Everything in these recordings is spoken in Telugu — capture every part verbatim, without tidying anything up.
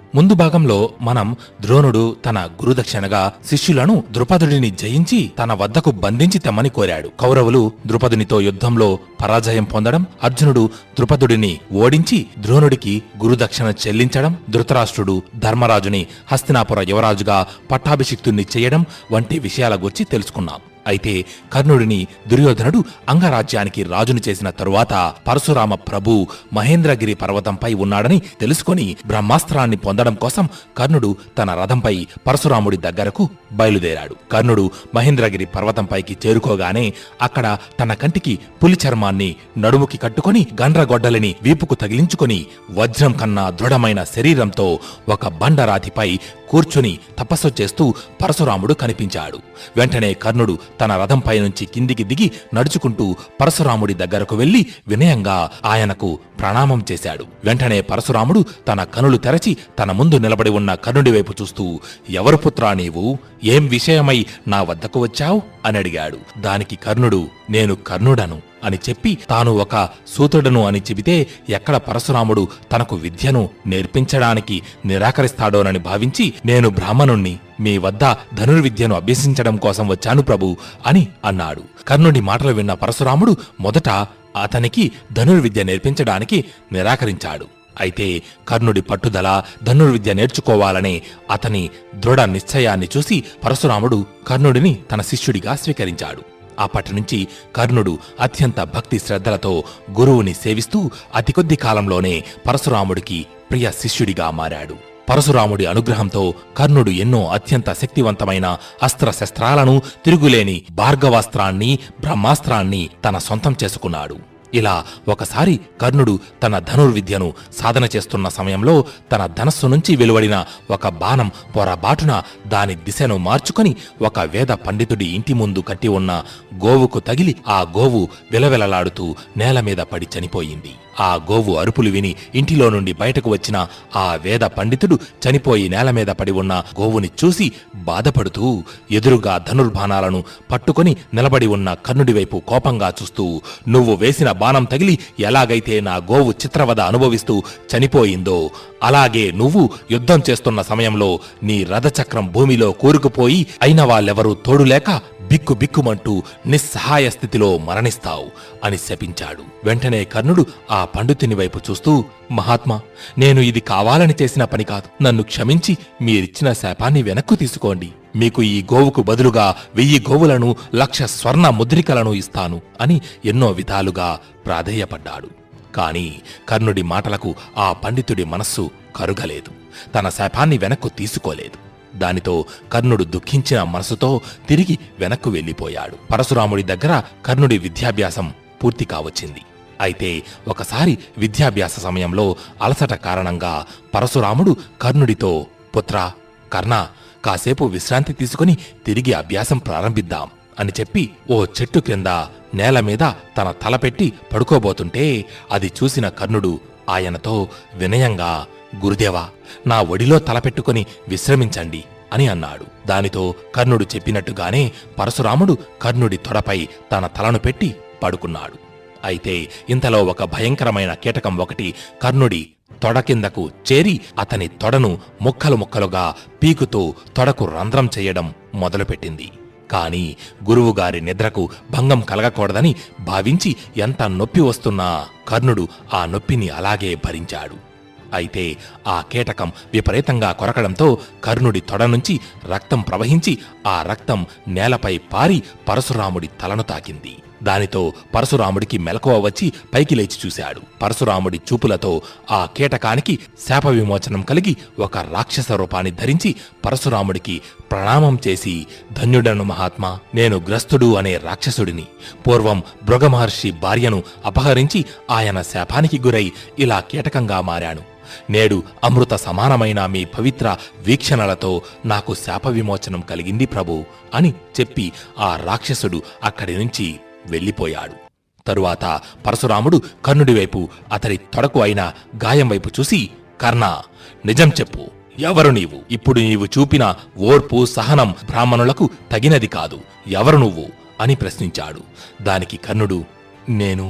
ముందు భాగంలో మనం ద్రోణుడు తన గురుదక్షిణగా శిష్యులను ద్రుపదుడిని జయించి తన వద్దకు బంధించి తెమ్మని కోరాడు. కౌరవులు ద్రుపదునితో యుద్ధంలో పరాజయం పొందడం, అర్జునుడు ద్రుపదుడిని ఓడించి ద్రోణుడికి గురుదక్షిణ చెల్లించడం, ధృతరాష్ట్రుడు ధర్మరాజుని హస్తినాపుర యువరాజుగా పట్టాభిషిక్తుణ్ణి చేయడం వంటి విషయాల గురించి తెలుసుకున్నాం. అయితే కర్ణుడిని దుర్యోధనుడు అంగరాజ్యానికి రాజును చేసిన తరువాత పరశురామ ప్రభు మహేంద్రగిరి పర్వతంపై ఉన్నాడని తెలుసుకుని బ్రహ్మాస్త్రాన్ని పొందడం కోసం కర్ణుడు తన రథంపై పరశురాముడి దగ్గరకు బయలుదేరాడు. కర్ణుడు మహేంద్రగిరి పర్వతంపైకి చేరుకోగానే అక్కడ తన కంటికి పులి చర్మాన్ని నడుముకి కట్టుకుని గండ్రగొడ్డలిని వీపుకు తగిలించుకుని వజ్రం కన్నా దృఢమైన శరీరంతో ఒక బండరాతిపై కూర్చుని తపస్సు చేస్తూ పరశురాముడు కనిపించాడు. వెంటనే కర్ణుడు తన రథంపై నుంచి కిందికి దిగి నడుచుకుంటూ పరశురాముడి దగ్గరకు వెళ్లి వినయంగా ఆయనకు ప్రణామం చేశాడు. వెంటనే పరశురాముడు తన కనులు తెరచి తన ముందు నిలబడి ఉన్న కర్ణుడి వైపు చూస్తూ, ఎవరు పుత్రా నీవు? ఏం విషయమై నా వద్దకు వచ్చావు అని అడిగాడు. దానికి కర్ణుడు, నేను కర్ణుడను అని చెప్పి తాను ఒక సూతుడను అని చెబితే ఎక్కడ పరశురాముడు తనకు విద్యను నేర్పించడానికి నిరాకరిస్తాడోనని భావించి, నేను బ్రాహ్మణుణ్ణి, మీ వద్ద ధనుర్విద్యను అభ్యసించడం కోసం వచ్చాను ప్రభు అని అన్నాడు. కర్ణుడి మాటలు విన్న పరశురాముడు మొదట అతనికి ధనుర్విద్య నేర్పించడానికి నిరాకరించాడు. అయితే కర్ణుడి పట్టుదల, ధనుర్విద్య నేర్చుకోవాలనే అతని దృఢ నిశ్చయాన్ని చూసి పరశురాముడు కర్ణుడిని తన శిష్యుడిగా స్వీకరించాడు. అప్పటినుంచి కర్ణుడు అత్యంత భక్తి శ్రద్ధలతో గురువుని సేవిస్తూ అతి కొద్ది కాలంలోనే పరశురాముడికి ప్రియ శిష్యుడిగా మారాడు. పరశురాముడి అనుగ్రహంతో కర్ణుడు ఎన్నో అత్యంత శక్తివంతమైన అస్త్రశస్త్రాలను, తిరుగులేని భార్గవాస్త్రాన్ని, బ్రహ్మాస్త్రాన్ని తన సొంతం చేసుకున్నాడు. ఇలా ఒకసారి కర్ణుడు తన ధనుర్విద్యను సాధన చేస్తున్న సమయంలో తన ధనస్సు నుంచి వెలువడిన ఒక బాణం పొరబాటున దాని దిశను మార్చుకొని ఒక వేద పండితుడి ఇంటి ముందు కట్టి ఉన్న గోవుకు తగిలి ఆ గోవు విలవిలలాడుతూ నేల మీద పడి చనిపోయింది. ఆ గోవు అరుపులు విని ఇంటిలో నుండి బయటకు వచ్చిన ఆ వేద పండితుడు చనిపోయి నేల మీద పడి ఉన్న గోవుని చూసి బాధపడుతూ ఎదురుగా ధనుర్బాణాలను పట్టుకొని నిలబడి ఉన్న కర్ణుడి వైపు కోపంగా చూస్తూ, నువ్వు వేసిన బాణం తగిలి ఎలాగైతే నా గోవు చిత్రవద అనుభవిస్తూ చనిపోయిందో అలాగే నువ్వు యుద్ధం చేస్తున్న సమయంలో నీ రథచక్రం భూమిలో కూరుకుపోయి అయిన వాళ్ళెవరూ తోడులేక బిక్కు బిక్కుమంటూ నిస్సహాయ స్థితిలో మరణిస్తావు అని శపించాడు. వెంటనే కర్ణుడు ఆ పండితుని వైపు చూస్తూ, మహాత్మా, నేను ఇది కావాలని చేసిన పని కాదు, నన్ను క్షమించి మీరిచ్చిన శాపాన్ని వెనక్కు తీసుకోండి. మీకు ఈ గోవుకు బదులుగా వెయ్యి గోవులను, లక్ష స్వర్ణ ముద్రికలను ఇస్తాను అని ఎన్నో విధాలుగా ప్రాధేయపడ్డాడు. కాని కర్ణుడి మాటలకు ఆ పండితుడి మనస్సు కరుగలేదు, తన శాపాన్ని వెనక్కు తీసుకోలేదు. దానితో కర్ణుడు దుఃఖించిన మనసుతో తిరిగి వెనక్కు వెళ్లిపోయాడు. పరశురాముడి దగ్గర కర్ణుడి విద్యాభ్యాసం పూర్తి కావచ్చింది. అయితే ఒకసారి విద్యాభ్యాస సమయంలో అలసట కారణంగా పరశురాముడు కర్ణుడితో, పుత్రా కర్ణ, కాసేపు విశ్రాంతి తీసుకుని తిరిగి అభ్యాసం ప్రారంభిద్దాం అని చెప్పి ఓ చెట్టు క్రింద నేల మీద తన తల పెట్టి పడుకోబోతుంటే అది చూసిన కర్ణుడు ఆయనతో వినయంగా, గురుదేవా, నా ఒడిలో తలపెట్టుకుని విశ్రమించండి అని అన్నాడు. దానితో కర్ణుడు చెప్పినట్టుగానే పరశురాముడు కర్ణుడి తొడపై తన తలను పెట్టి పడుకున్నాడు. అయితే ఇంతలో ఒక భయంకరమైన కీటకం ఒకటి కర్ణుడి తొడ కిందకు చేరి అతని తొడను ముక్కలు ముక్కలుగా పీకుతూ తొడకు రంధ్రం చేయడం మొదలుపెట్టింది. కాని గురువుగారి నిద్రకు భంగం కలగకూడదని భావించి ఎంత నొప్పి వస్తున్నా కర్ణుడు ఆ నొప్పిని అలాగే భరించాడు. అయితే ఆ కీటకం విపరీతంగా కొరకడంతో కర్ణుడి తొడ నుంచి రక్తం ప్రవహించి ఆ రక్తం నేలపై పారి పరశురాముడి తలను తాకింది. దానితో పరశురాముడికి మెలకువ వచ్చి పైకి లేచి చూశాడు. పరశురాముడి చూపులతో ఆ కీటకానికి శాప విమోచనం కలిగి ఒక రాక్షస రూపాన్ని ధరించి పరశురాముడికి ప్రణామం చేసి, ధన్యుడను మహాత్మా, నేను గ్రస్తుడు అనే రాక్షసుడిని. పూర్వం భృగమహర్షి భార్యను అపహరించి ఆయన శాపానికి గురై ఇలా కీటకంగా మారాను. నేడు అమృత సమానమైన మీ పవిత్ర వీక్షణలతో నాకు శాప విమోచనం కలిగింది ప్రభు అని చెప్పి ఆ రాక్షసుడు అక్కడి నుంచి వెళ్లిపోయాడు. తరువాత పరశురాముడు కర్ణుడి వైపు అతడి తొడకు అయిన గాయం వైపు చూసి, కర్ణ, నిజం చెప్పు, ఎవరు నీవు? ఇప్పుడు నీవు చూపిన ఓర్పు, సహనం బ్రాహ్మణులకు తగినది కాదు. ఎవరు నువ్వు అని ప్రశ్నించాడు. దానికి కర్ణుడు, నేను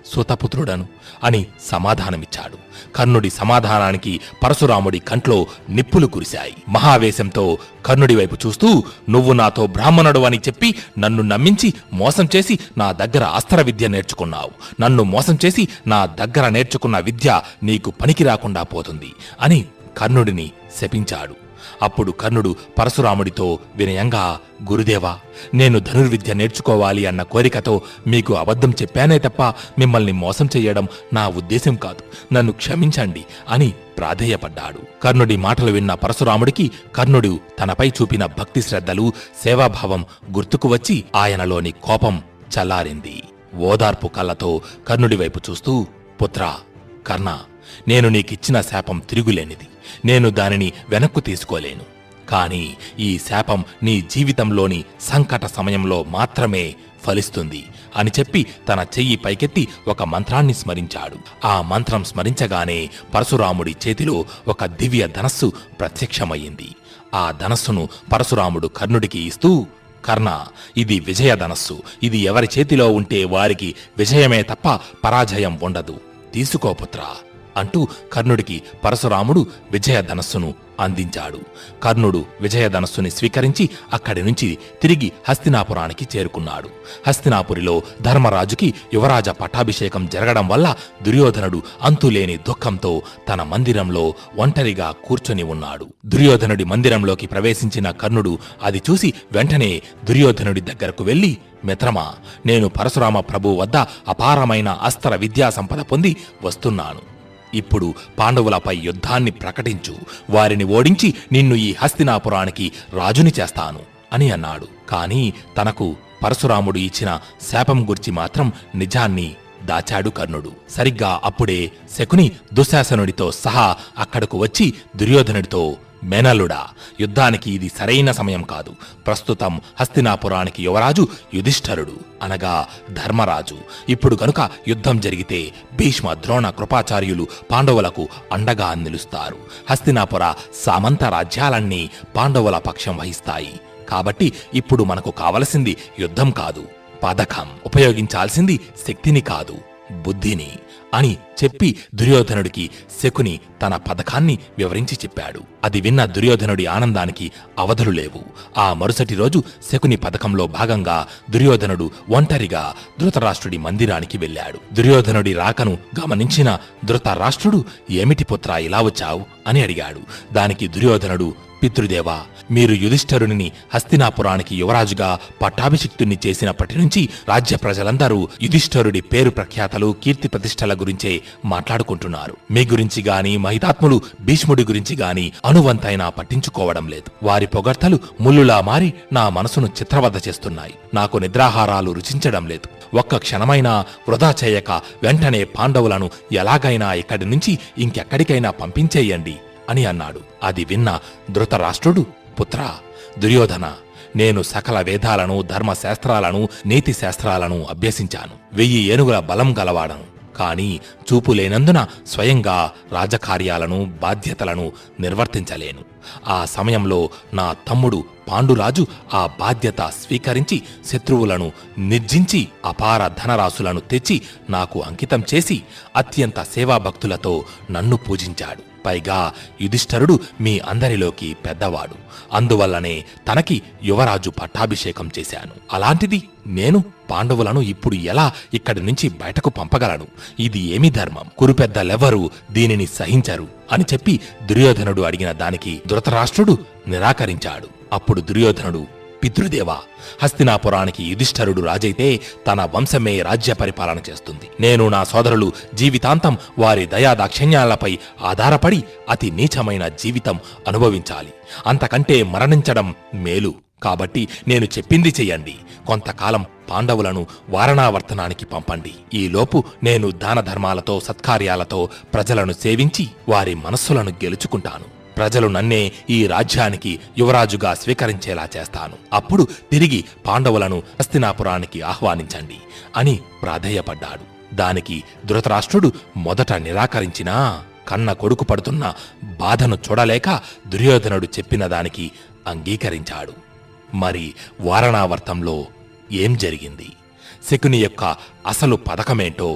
సుతపుత్రుడను అని సమాధానమిచ్చాడు. కర్ణుడి సమాధానానికి పరశురాముడి కంట్లో నిప్పులు కురిశాయి. మహావేశంతో కర్ణుడి వైపు చూస్తూ, నువ్వు నాతో బ్రాహ్మణుడు అని చెప్పి నన్ను నమ్మించి మోసం చేసి నా దగ్గర అస్త్ర విద్య నేర్చుకున్నావు. నన్ను మోసం చేసి నా దగ్గర నేర్చుకున్న విద్య నీకు పనికి రాకుండా పోతుంది అని కర్ణుడిని శపించాడు. అప్పుడు కర్ణుడు పరశురాముడితో వినయంగా, గురుదేవా, నేను ధనుర్విద్య నేర్చుకోవాలి అన్న కోరికతో మీకు అబద్ధం చెప్పానే తప్ప మిమ్మల్ని మోసం చెయ్యడం నా ఉద్దేశం కాదు, నన్ను క్షమించండి అని ప్రాధేయపడ్డాడు. కర్ణుడి మాటలు విన్న పరశురాముడికి కర్ణుడు తనపై చూపిన భక్తి శ్రద్ధలు, సేవాభావం గుర్తుకు వచ్చి ఆయనలోని కోపం చల్లారింది. ఓదార్పు కళ్ళతో కర్ణుడి వైపు చూస్తూ, పుత్రా కర్ణ, నేను నీకిచ్చిన శాపం తిరుగులేనిది. నేను దానిని వెనక్కు తీసుకోలేను. కాని ఈ శాపం నీ జీవితంలోని సంకట సమయంలో మాత్రమే ఫలిస్తుంది అని చెప్పి తన చెయ్యి పైకెత్తి ఒక మంత్రాన్ని స్మరించాడు. ఆ మంత్రం స్మరించగానే పరశురాముడి చేతిలో ఒక దివ్య ధనస్సు ప్రత్యక్షమయ్యింది. ఆ ధనస్సును పరశురాముడు కర్ణుడికి ఇస్తూ, కర్ణ, ఇది విజయ ధనస్సు. ఇది ఎవరి చేతిలో ఉంటే వారికి విజయమే తప్ప పరాజయం ఉండదు. తీసుకో పుత్రా అంటూ కర్ణుడికి పరశురాముడు విజయధనస్సును అందించాడు. కర్ణుడు విజయధనస్సుని స్వీకరించి అక్కడి నుంచి తిరిగి హస్తినాపురానికి చేరుకున్నాడు. హస్తినాపురిలో ధర్మరాజుకి యువరాజ పట్టాభిషేకం జరగడం వల్ల దుర్యోధనుడు అంతులేని దుఃఖంతో తన మందిరంలో ఒంటరిగా కూర్చొని ఉన్నాడు. దుర్యోధనుడి మందిరంలోకి ప్రవేశించిన కర్ణుడు అది చూసి వెంటనే దుర్యోధనుడి దగ్గరకు వెళ్లి, మిత్రమా, నేను పరశురామ ప్రభు వద్ద అపారమైన అస్త్ర విద్యా సంపద పొంది వస్తున్నాను. ఇప్పుడు పాండవులపై యుద్ధాన్ని ప్రకటించు. వారిని ఓడించి నిన్ను ఈ హస్తినాపురానికి రాజుని చేస్తాను అని అన్నాడు. కాని తనకు పరశురాముడు ఇచ్చిన శాపం గురించి మాత్రం నిజాన్ని దాచాడు కర్ణుడు. సరిగ్గా అప్పుడే శకుని దుశ్శాసనుడితో సహా అక్కడకు వచ్చి దుర్యోధనుడితో, మేనల్లుడా, యుద్ధానికి ఇది సరైన సమయం కాదు. ప్రస్తుతం హస్తినాపురానికి యువరాజు యుధిష్ఠరుడు అనగా ధర్మరాజు. ఇప్పుడు గనుక యుద్ధం జరిగితే భీష్మ, ద్రోణ, కృపాచార్యులు పాండవులకు అండగా నిలుస్తారు. హస్తినాపుర సామంత రాజ్యాలన్నీ పాండవుల పక్షం వహిస్తాయి. కాబట్టి ఇప్పుడు మనకు కావలసింది యుద్ధం కాదు, పథకం. ఉపయోగించాల్సింది శక్తిని కాదు, బుద్ధిని అని చెప్పి దుర్యోధనుడికి శకుని తన పథకాన్ని వివరించి చెప్పాడు. అది విన్న దుర్యోధనుడి ఆనందానికి అవధులు లేవు. ఆ మరుసటి రోజు శకుని పథకంలో భాగంగా దుర్యోధనుడు ఒంటరిగా ధృతరాష్ట్రుడి మందిరానికి వెళ్ళాడు. దుర్యోధనుడి రాకను గమనించిన ధృతరాష్ట్రుడు, ఏమిటి పుత్రా ఇలా వచ్చావు అని అడిగాడు. దానికి దుర్యోధనుడు, పితృదేవా, మీరు యుధిష్ఠరుని హస్తినాపురానికి యువరాజుగా పట్టాభిషిక్తుణ్ణి చేసినప్పటి నుంచి రాజ్య ప్రజలందరూ యుధిష్ఠరుడి పేరు ప్రఖ్యాతలు, కీర్తి ప్రతిష్టల గురించే మాట్లాడుకుంటున్నారు. మీ గురించి గాని, మహితాత్ములు భీష్ముడి గురించి గాని అనువంతైనా పట్టించుకోవడం లేదు. వారి పొగడ్తలు ముల్లులా మారి నా మనసును చిత్రవద చేస్తున్నాయి. నాకు నిద్రాహారాలు రుచించడం లేదు. ఒక్క క్షణమైనా వృధా చేయక వెంటనే పాండవులను ఎలాగైనా ఇక్కడి నుంచి ఇంకెక్కడికైనా పంపించేయండి అని అన్నాడు. అది విన్న ధృతరాష్ట్రుడు, పుత్రా దుర్యోధన, నేను సకల వేదాలను, ధర్మశాస్త్రాలను, నీతి శాస్త్రాలను అభ్యసించాను. వెయ్యి ఏనుగుల బలం గలవాడను. కాని చూపు లేనందున స్వయంగా రాజకార్యాలను, బాధ్యతలను నిర్వర్తించలేను. ఆ సమయంలో నా తమ్ముడు పాండురాజు ఆ బాధ్యత స్వీకరించి శత్రువులను నిర్జించి అపార ధనరాశులను తెచ్చి నాకు అంకితం చేసి అత్యంత సేవాభక్తులతో నన్ను పూజించాడు. పైగా యుధిష్ఠరుడు మీ అందరిలోకి పెద్దవాడు. అందువల్లనే తనకి యువరాజు పట్టాభిషేకం చేశాను. అలాంటిది నేను పాండవులను ఇప్పుడు ఎలా ఇక్కడి నుంచి బయటకు పంపగలను? ఇది ఏమి ధర్మం? కురుపెద్దలెవ్వరూ దీనిని సహించరు అని చెప్పి దుర్యోధనుడు అడిగిన దానికి ధృతరాష్ట్రుడు నిరాకరించాడు. అప్పుడు దుర్యోధనుడు, పితృదేవా, హస్తినాపురానికి యుధిష్ఠరుడు రాజైతే తన వంశమే రాజ్య పరిపాలన చేస్తుంది. నేను, నా సోదరులు జీవితాంతం వారి దయాదాక్షిణ్యాలపై ఆధారపడి అతి నీచమైన జీవితం అనుభవించాలి. అంతకంటే మరణించడం మేలు. కాబట్టి నేను చెప్పింది చెయ్యండి. కొంతకాలం పాండవులను వారణావర్తనానికి పంపండి. ఈలోపు నేను దాన ధర్మాలతో, సత్కార్యాలతో ప్రజలను సేవించి వారి మనస్సులను గెలుచుకుంటాను. ప్రజలు నన్నే ఈ రాజ్యానికి యువరాజుగా స్వీకరించేలా చేస్తాను. అప్పుడు తిరిగి పాండవులను హస్తినాపురానికి ఆహ్వానించండి అని ప్రాధేయపడ్డాడు. దానికి ధృతరాష్ట్రుడు మొదట నిరాకరించినా కన్న కొడుకు పడుతున్న బాధను చూడలేక దుర్యోధనుడు చెప్పిన దానికి అంగీకరించాడు. మరి వారణావర్తంలో ఏం జరిగింది? శకుని యొక్క అసలు పథకమేంటో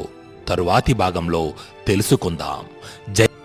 తరువాతి భాగంలో తెలుసుకుందాం. జై